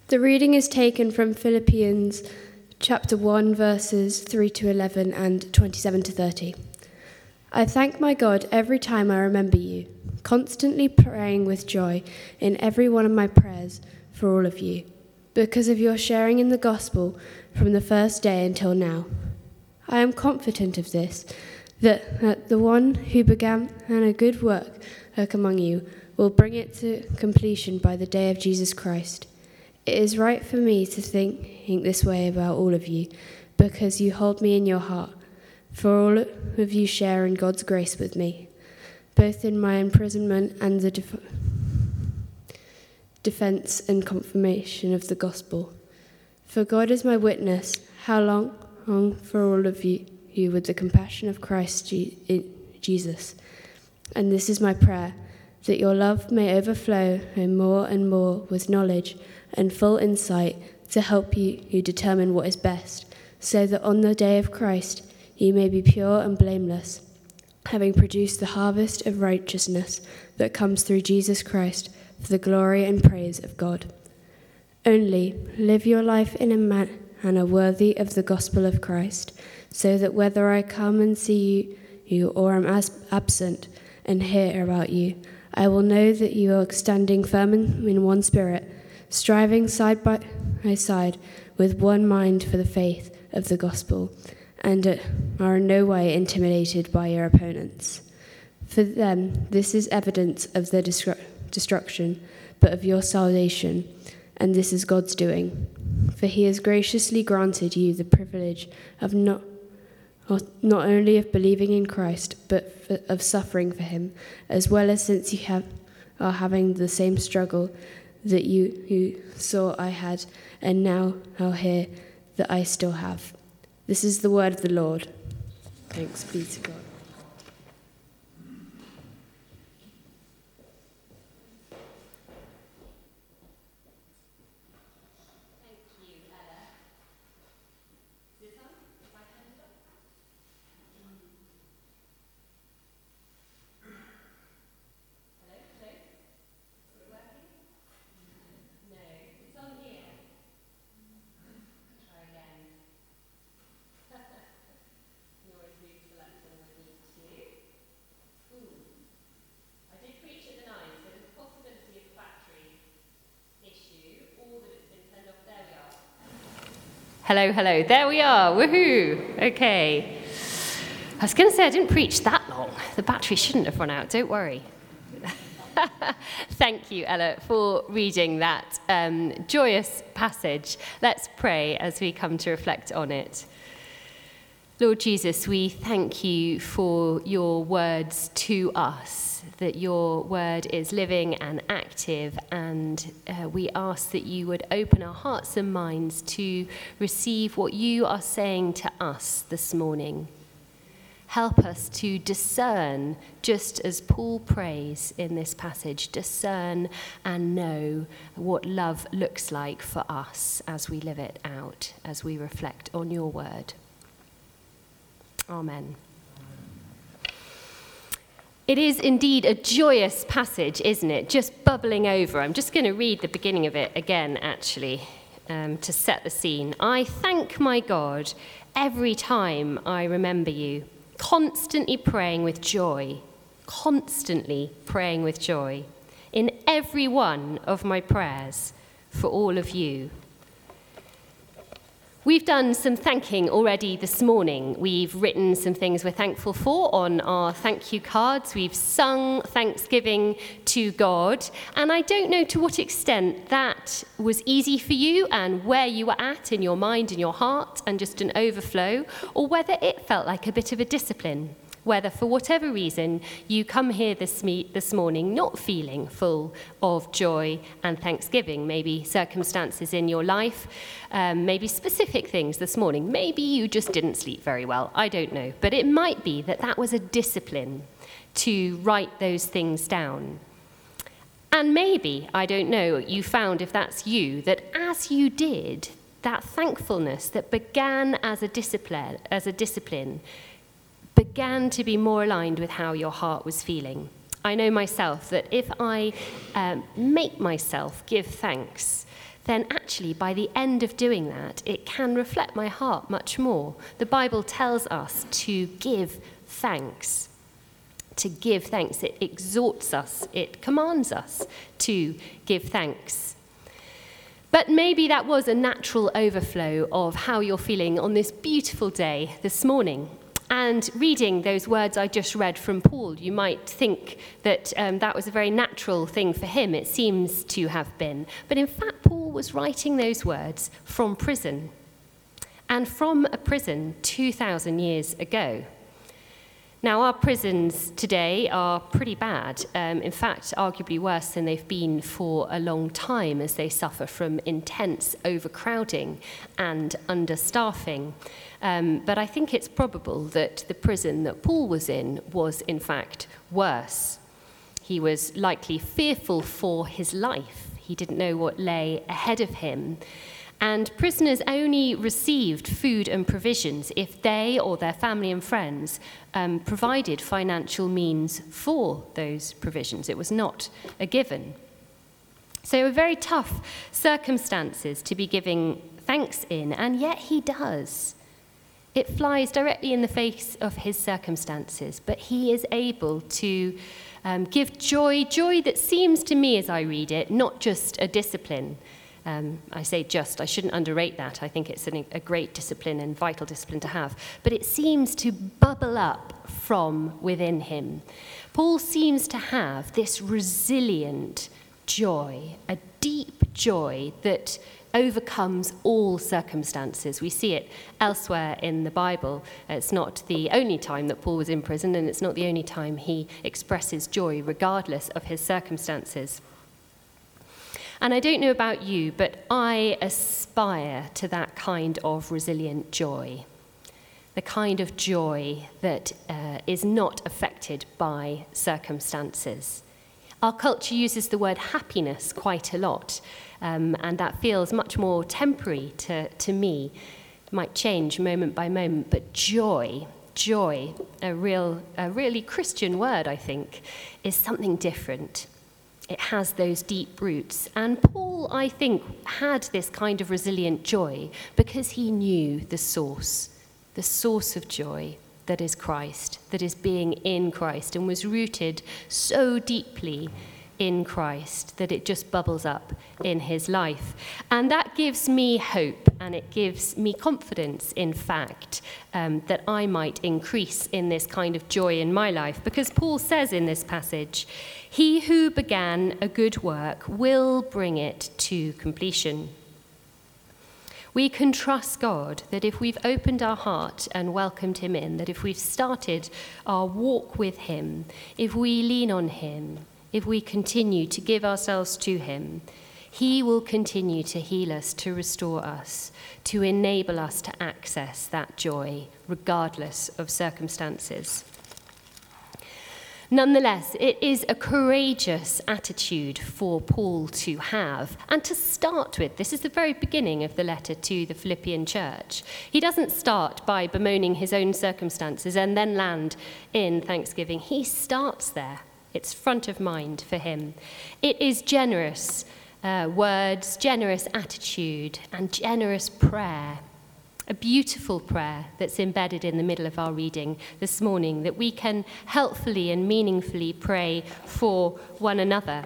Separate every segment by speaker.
Speaker 1: The reading is taken from Philippians chapter 1, verses 3 to 11 and 27 to 30. I thank my God every time I remember you, constantly praying with joy in every one of my prayers for all of you, because of your sharing in the gospel from the first day until now. I am confident of this, that the one who began a good work among you will bring it to completion by the day of Jesus Christ. It is right for me to think this way about all of you, because you hold me in your heart, for all of you share in God's grace with me, both in my imprisonment and the defense and confirmation of the gospel. For God is my witness, how long for all of you with the compassion of Christ Jesus. And this is my prayer, that your love may overflow more and more with knowledge and full insight to help you determine what is best, so that on the day of Christ you may be pure and blameless, having produced the harvest of righteousness that comes through Jesus Christ for the glory and praise of God. Only live your life in a manner worthy of the gospel of Christ, so that whether I come and see you or am absent and hear about you, I will know that you are standing firm in one spirit, striving side by side with one mind for the faith of the gospel, and are in no way intimidated by your opponents. For them, this is evidence of their destruction, but of your salvation, and this is God's doing. For he has graciously granted you the privilege of not only of believing in Christ, but of suffering for him, as well as since you are having the same struggle that you saw I had, and now hear that I still have. This is the word of the Lord. Thanks be to God.
Speaker 2: Hello, hello. There we are. Woohoo. Okay. I was going to say I didn't preach that long. The battery shouldn't have run out. Don't worry. Thank you, Ella, for reading that joyous passage. Let's pray as we come to reflect on it. Lord Jesus, we thank you for your words to us, that your word is living and active, and we ask that you would open our hearts and minds to receive what you are saying to us this morning. Help us to discern, just as Paul prays in this passage, discern and know what love looks like for us as we live it out, as we reflect on your word. Amen. It is indeed a joyous passage, isn't it? Just bubbling over. I'm just going to read the beginning of it again, actually, to set the scene. I thank my God every time I remember you, constantly praying with joy in every one of my prayers for all of you. We've done some thanking already this morning. We've written some things we're thankful for on our thank you cards. We've sung thanksgiving to God. And I don't know to what extent that was easy for you and where you were at in your mind and your heart and just an overflow, or whether it felt like a bit of a discipline. Whether for whatever reason you come here this morning not feeling full of joy and thanksgiving, maybe circumstances in your life, maybe specific things this morning, maybe you just didn't sleep very well, I don't know. But it might be that was a discipline to write those things down. And maybe, I don't know, you found, if that's you, that as you did, that thankfulness that began as a discipline began to be more aligned with how your heart was feeling. I know myself that if I make myself give thanks, then actually by the end of doing that, it can reflect my heart much more. The Bible tells us to give thanks. To give thanks. It exhorts us. It commands us to give thanks. But maybe that was a natural overflow of how you're feeling on this beautiful day this morning. And reading those words I just read from Paul, you might think that that was a very natural thing for him. It seems to have been. But in fact, Paul was writing those words from prison. And from a prison 2,000 years ago. Now, our prisons today are pretty bad. In fact, arguably worse than they've been for a long time, as they suffer from intense overcrowding and understaffing. But I think it's probable that the prison that Paul was in fact, worse. He was likely fearful for his life. He didn't know what lay ahead of him. And prisoners only received food and provisions if they or their family and friends provided financial means for those provisions. It was not a given. So very tough circumstances to be giving thanks in, and yet he does. It flies directly in the face of his circumstances, but he is able to give joy that seems to me as I read it, not just a discipline. I say just, I shouldn't underrate that. I think it's a great discipline and vital discipline to have. But it seems to bubble up from within him. Paul seems to have this resilient joy, a deep joy that overcomes all circumstances. We see it elsewhere in the Bible. It's not the only time that Paul was in prison, and it's not the only time he expresses joy regardless of his circumstances. And I don't know about you, but I aspire to that kind of resilient joy, the kind of joy that is not affected by circumstances. Our culture uses the word happiness quite a lot, and that feels much more temporary to me. It might change moment by moment, but joy, a really Christian word, I think, is something different. It has those deep roots. And Paul, I think, had this kind of resilient joy because he knew the source of joy that is Christ, that is being in Christ, and was rooted so deeply in Christ that it just bubbles up in his life. And that gives me hope, and it gives me confidence, in fact, that I might increase in this kind of joy in my life. Because Paul says in this passage, "He who began a good work will bring it to completion." We can trust God that if we've opened our heart and welcomed him in, that if we've started our walk with him, if we lean on him, if we continue to give ourselves to him, he will continue to heal us, to restore us, to enable us to access that joy, regardless of circumstances. Nonetheless, it is a courageous attitude for Paul to have. And to start with, this is the very beginning of the letter to the Philippian church. He doesn't start by bemoaning his own circumstances and then land in thanksgiving. He starts there. It's front of mind for him. It is generous words, generous attitude, and generous prayer. A beautiful prayer that's embedded in the middle of our reading this morning, that we can helpfully and meaningfully pray for one another.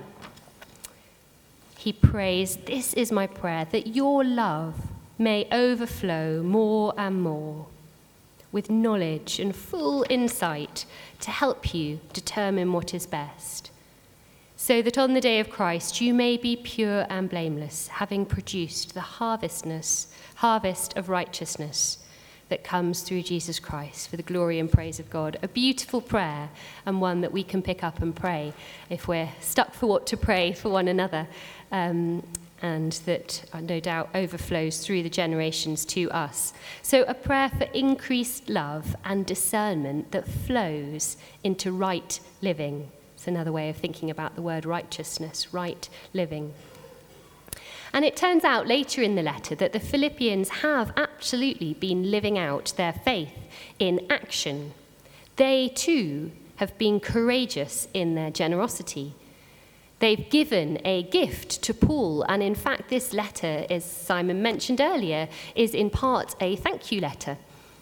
Speaker 2: He prays, "This is my prayer, that your love may overflow more and more, with knowledge and full insight to help you determine what is best, so that on the day of Christ you may be pure and blameless, having produced the harvest of righteousness that comes through Jesus Christ, for the glory and praise of God." A beautiful prayer, and one that we can pick up and pray if we're stuck for what to pray for one another, and that no doubt overflows through the generations to us. So a prayer for increased love and discernment that flows into right living. It's another way of thinking about the word righteousness, right living. And it turns out later in the letter that the Philippians have absolutely been living out their faith in action. They too have been courageous in their generosity. They've given a gift to Paul, and in fact this letter, as Simon mentioned earlier, is in part a thank you letter.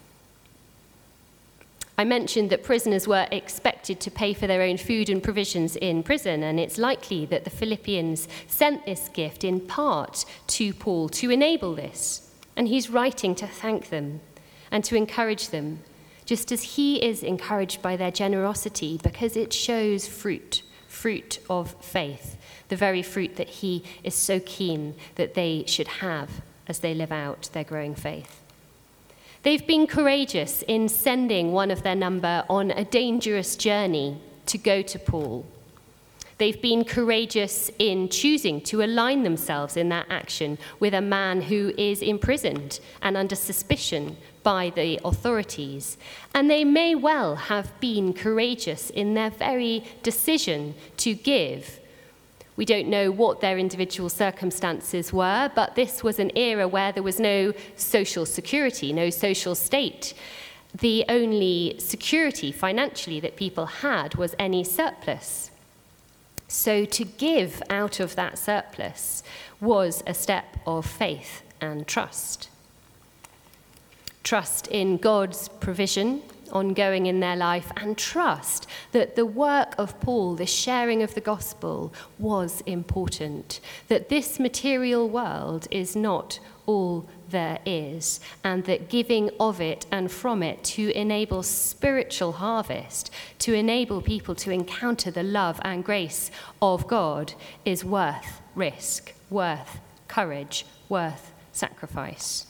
Speaker 2: I mentioned that prisoners were expected to pay for their own food and provisions in prison, and it's likely that the Philippians sent this gift in part to Paul to enable this. And he's writing to thank them and to encourage them, just as he is encouraged by their generosity, because it shows fruit of faith, the very fruit that he is so keen that they should have as they live out their growing faith. They've been courageous in sending one of their number on a dangerous journey to go to Paul. They've been courageous in choosing to align themselves in that action with a man who is imprisoned and under suspicion by the authorities. And they may well have been courageous in their very decision to give. We don't know what their individual circumstances were, but this was an era where there was no social security, no social state. The only security financially that people had was any surplus. So to give out of that surplus was a step of faith and trust. Trust in God's provision ongoing in their life, and trust that the work of Paul, the sharing of the gospel, was important, that this material world is not all there is, and that giving of it and from it to enable spiritual harvest, to enable people to encounter the love and grace of God, is worth risk, worth courage, worth sacrifice.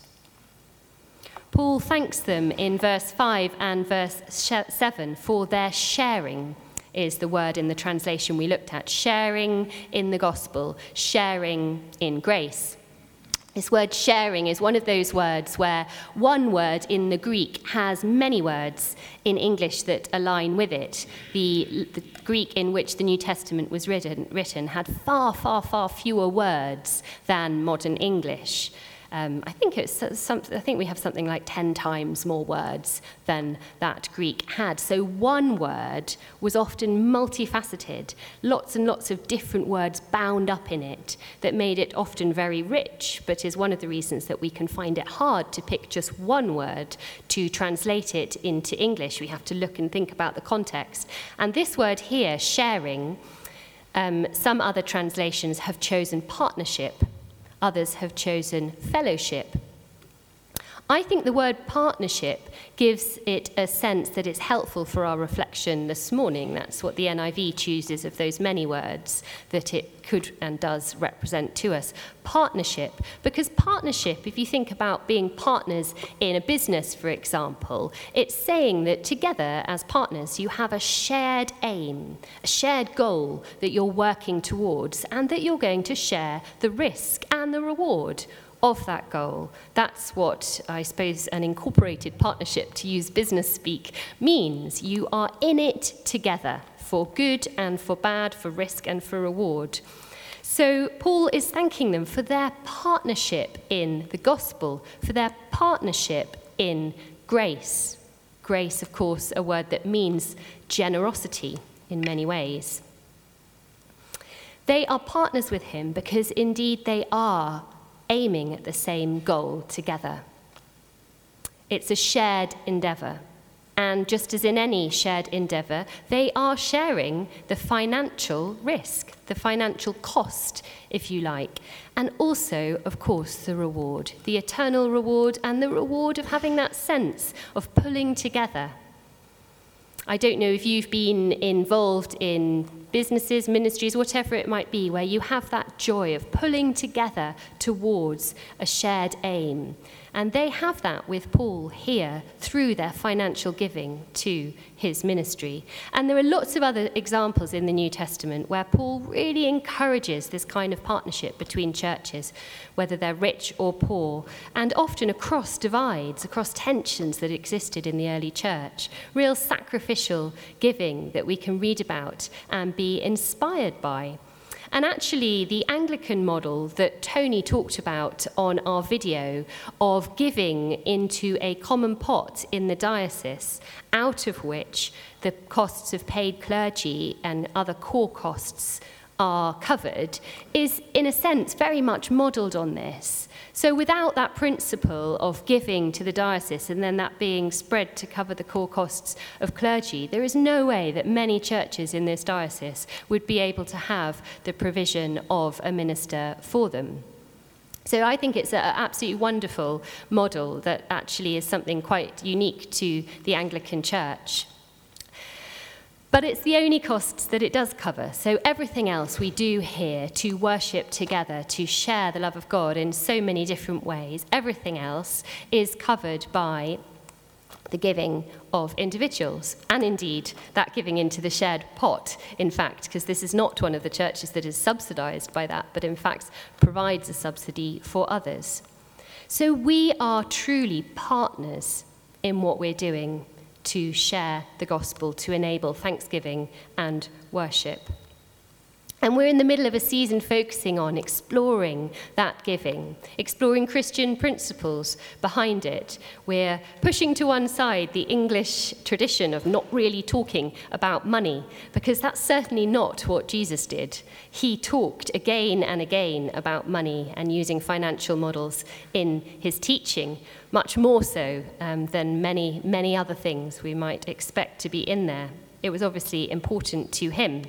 Speaker 2: Paul thanks them in verse 5 and verse 7 for their sharing, is the word in the translation we looked at. Sharing in the gospel, sharing in grace. This word sharing is one of those words where one word in the Greek has many words in English that align with it. The Greek in which the New Testament was written had far, far, far fewer words than modern English. I think we have something like 10 times more words than that Greek had. So one word was often multifaceted, lots and lots of different words bound up in it that made it often very rich, but is one of the reasons that we can find it hard to pick just one word to translate it into English. We have to look and think about the context. And this word here, sharing, some other translations have chosen partnership. Others have chosen fellowship. I think the word partnership gives it a sense that it's helpful for our reflection this morning. That's what the NIV chooses of those many words that it could and does represent to us. Partnership, because partnership, if you think about being partners in a business, for example, it's saying that together as partners you have a shared aim, a shared goal that you're working towards, and that you're going to share the risk and the reward of that goal. That's what, I suppose, an incorporated partnership, to use business speak, means. You are in it together, for good and for bad, for risk and for reward. So Paul is thanking them for their partnership in the gospel, for their partnership in grace. Grace, of course, a word that means generosity in many ways. They are partners with him because indeed they are aiming at the same goal together. It's a shared endeavour. And just as in any shared endeavour, they are sharing the financial risk, the financial cost, if you like, and also, of course, the reward, the eternal reward and the reward of having that sense of pulling together. I don't know if you've been involved in businesses, ministries, whatever it might be, where you have that joy of pulling together towards a shared aim. And they have that with Paul here through their financial giving to his ministry. And there are lots of other examples in the New Testament where Paul really encourages this kind of partnership between churches, whether they're rich or poor, and often across divides, across tensions that existed in the early church. Real sacrificial giving that we can read about and be inspired by. And actually, the Anglican model that Tony talked about on our video of giving into a common pot in the diocese, out of which the costs of paid clergy and other core costs are covered is, in a sense, very much modelled on this. So without that principle of giving to the diocese and then that being spread to cover the core costs of clergy, there is no way that many churches in this diocese would be able to have the provision of a minister for them. So I think it's an absolutely wonderful model that actually is something quite unique to the Anglican Church. But it's the only costs that it does cover. So everything else we do here to worship together, to share the love of God in so many different ways, everything else is covered by the giving of individuals, and indeed that giving into the shared pot, in fact, because this is not one of the churches that is subsidised by that, but in fact provides a subsidy for others. So we are truly partners in what we're doing to share the gospel, to enable thanksgiving and worship. And we're in the middle of a season focusing on exploring that giving, exploring Christian principles behind it. We're pushing to one side the English tradition of not really talking about money, because that's certainly not what Jesus did. He talked again and again about money and using financial models in his teaching, much more so than many, many other things we might expect to be in there. It was obviously important to him.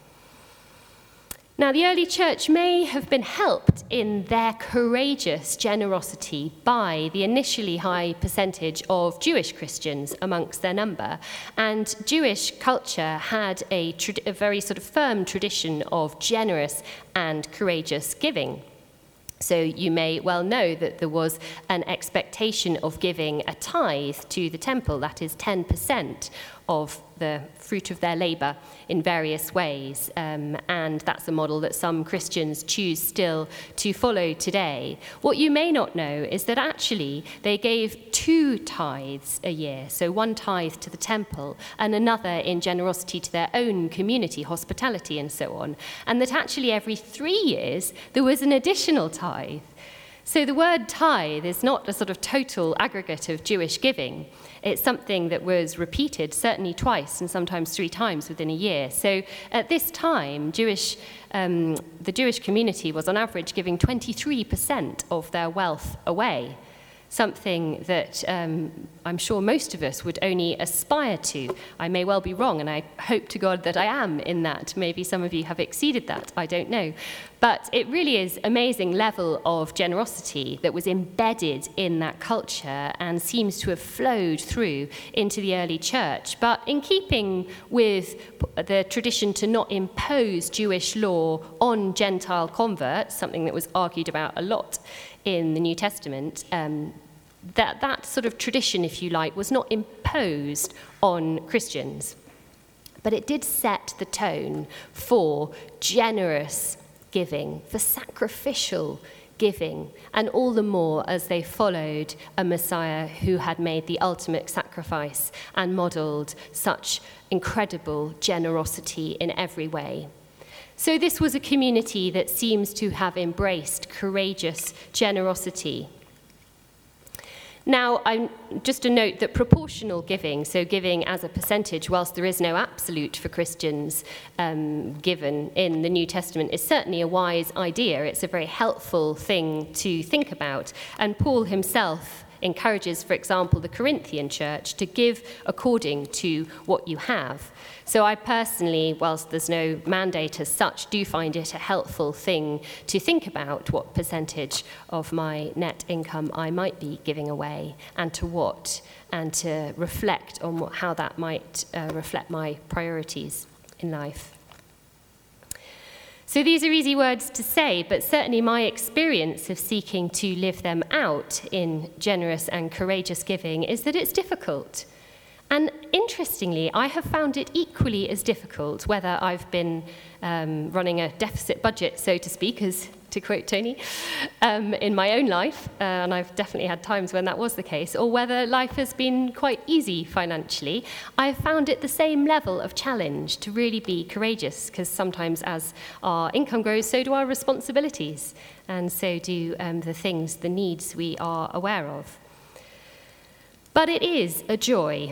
Speaker 2: Now, the early church may have been helped in their courageous generosity by the initially high percentage of Jewish Christians amongst their number. And Jewish culture had a very sort of firm tradition of generous and courageous giving. So you may well know that there was an expectation of giving a tithe to the temple, that is 10% of the fruit of their labour in various ways. And that's a model that some Christians choose still to follow today. What you may not know is that actually they gave 2 tithes a year, so 1 tithe to the temple and another in generosity to their own community, hospitality and so on. And that actually every 3 years there was an additional tithe. So the word tithe is not a sort of total aggregate of Jewish giving. It's something that was repeated certainly twice and sometimes 3 times within a year. So at this time, the Jewish community was on average giving 23% of their wealth away, something that I'm sure most of us would only aspire to. I may well be wrong, and I hope to God that I am in that. Maybe some of you have exceeded that, I don't know. But it really is an amazing level of generosity that was embedded in that culture and seems to have flowed through into the early church. But in keeping with the tradition to not impose Jewish law on Gentile converts, something that was argued about a lot in the New Testament, that sort of tradition, if you like, was not imposed on Christians. But it did set the tone for generous giving, for sacrificial giving, and all the more as they followed a Messiah who had made the ultimate sacrifice and modelled such incredible generosity in every way. So this was a community that seems to have embraced courageous generosity. Now, just a note that proportional giving, so giving as a percentage, whilst there is no absolute for Christians given in the New Testament, is certainly a wise idea. It's a very helpful thing to think about. And Paul himself encourages, for example, the Corinthian church to give according to what you have. So I personally, whilst there's no mandate as such, do find it a helpful thing to think about what percentage of my net income I might be giving away and to what, and to reflect on how that might reflect my priorities in life. So these are easy words to say, but certainly my experience of seeking to live them out in generous and courageous giving is that it's difficult. And interestingly, I have found it equally as difficult, whether I've been running a deficit budget, so to speak, as to quote Tony, in my own life, and I've definitely had times when that was the case, or whether life has been quite easy financially. I've found it the same level of challenge to really be courageous, because sometimes as our income grows, so do our responsibilities, and so do the things, the needs we are aware of. But it is a joy.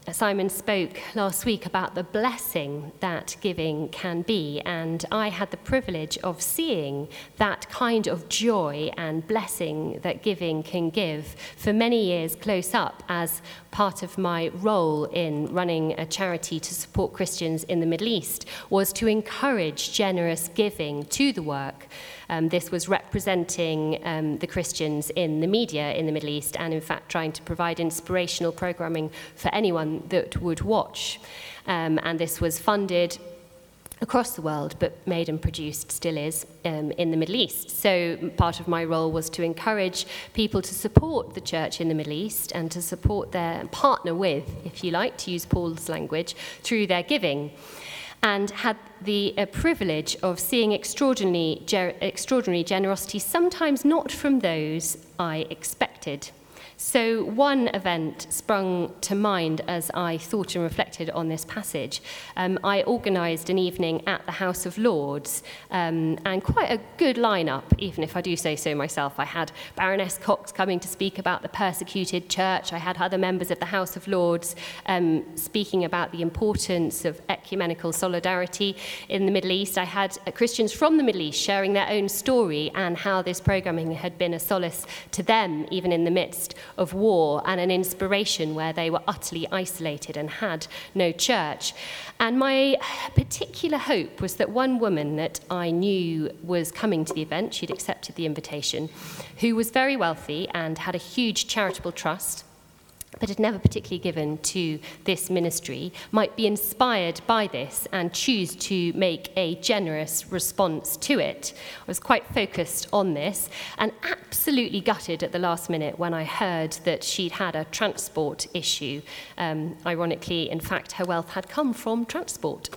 Speaker 2: Simon spoke last week about the blessing that giving can be, and I had the privilege of seeing that kind of joy and blessing that giving can give for many years close up as part of my role in running a charity to support Christians in the Middle East, was to encourage generous giving to the work. This was representing the Christians in the media in the Middle East, and in fact trying to provide inspirational programming for anyone that would watch. And this was funded across the world, but made and produced still is in the Middle East. So part of my role was to encourage people to support the church in the Middle East and to support their partner with, if you like, to use Paul's language, through their giving. And had the privilege of seeing extraordinary generosity, sometimes not from those I expected. So one event sprung to mind as I thought and reflected on this passage. I organised an evening at the House of Lords, and quite a good lineup, even if I do say so myself. I had Baroness Cox coming to speak about the persecuted church. I had other members of the House of Lords speaking about the importance of ecumenical solidarity in the Middle East. I had Christians from the Middle East sharing their own story and how this programming had been a solace to them, even in the midst of war, and an inspiration where they were utterly isolated and had no church. And my particular hope was that one woman that I knew was coming to the event, she'd accepted the invitation, who was very wealthy and had a huge charitable trust, but had never particularly given to this ministry, might be inspired by this and choose to make a generous response to it. I was quite focused on this and absolutely gutted at the last minute when I heard that she'd had a transport issue. Ironically, in fact, her wealth had come from transport.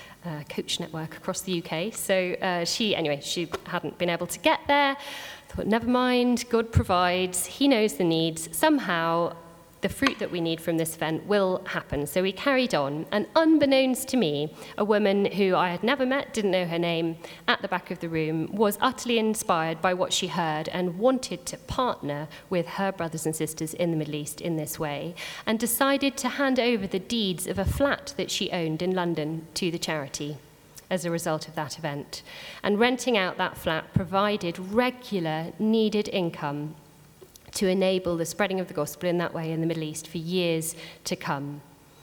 Speaker 2: Coach network across the UK. So she hadn't been able to get there. Thought, never mind, God provides, he knows the needs. Somehow the fruit that we need from this event will happen. So we carried on, and unbeknownst to me, a woman who I had never met, didn't know her name, at the back of the room, was utterly inspired by what she heard and wanted to partner with her brothers and sisters in the Middle East in this way, and decided to hand over the deeds of a flat that she owned in London to the charity as a result of that event. And renting out that flat provided regular, needed income to enable the spreading of the gospel in that way in the Middle East for years to come.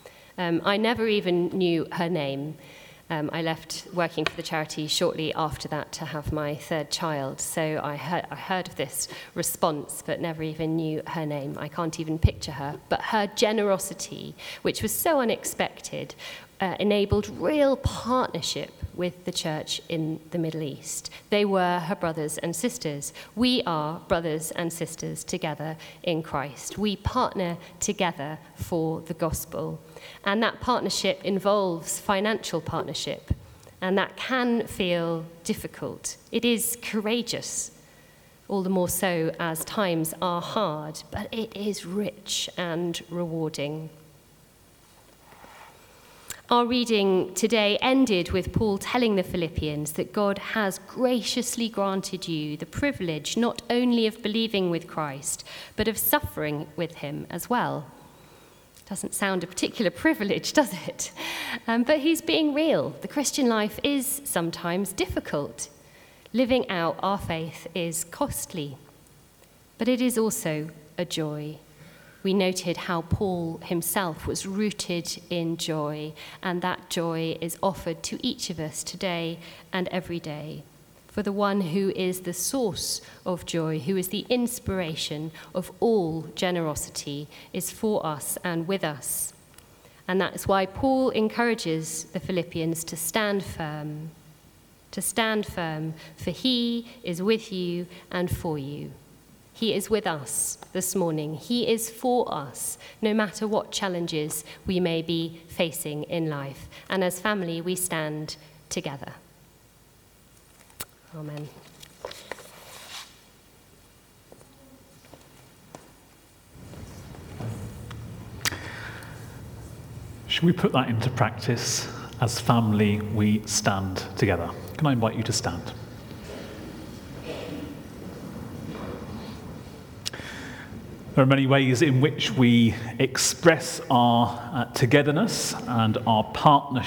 Speaker 2: I never even knew her name. I left working for the charity shortly after that to have my third child, so I heard of this response but never even knew her name. I can't even picture her, but her generosity, which was so unexpected, enabled real partnership with the church in the Middle East. They were her brothers and sisters. We are brothers and sisters together in Christ. We partner together for the gospel. And that partnership involves financial partnership, and that can feel difficult. It is courageous, all the more so as times are hard, but it is rich and rewarding. Our reading today ended with Paul telling the Philippians that God has graciously granted you the privilege not only of believing with Christ, but of suffering with him as well. Doesn't sound a particular privilege, does it? But he's being real. The Christian life is sometimes difficult. Living out our faith is costly, but it is also a joy. We noted how Paul himself was rooted in joy, and that joy is offered to each of us today and every day. For the one who is the source of joy, who is the inspiration of all generosity, is for us and with us. And that is why Paul encourages the Philippians to stand firm, for he is with you and for you. He is with us this morning. He is for us, no matter what challenges we may be facing in life. And as family, we stand together. Amen.
Speaker 3: Should we put that into practice? As family, we stand together. Can I invite you to stand? There are many ways in which we express our togetherness and our partnership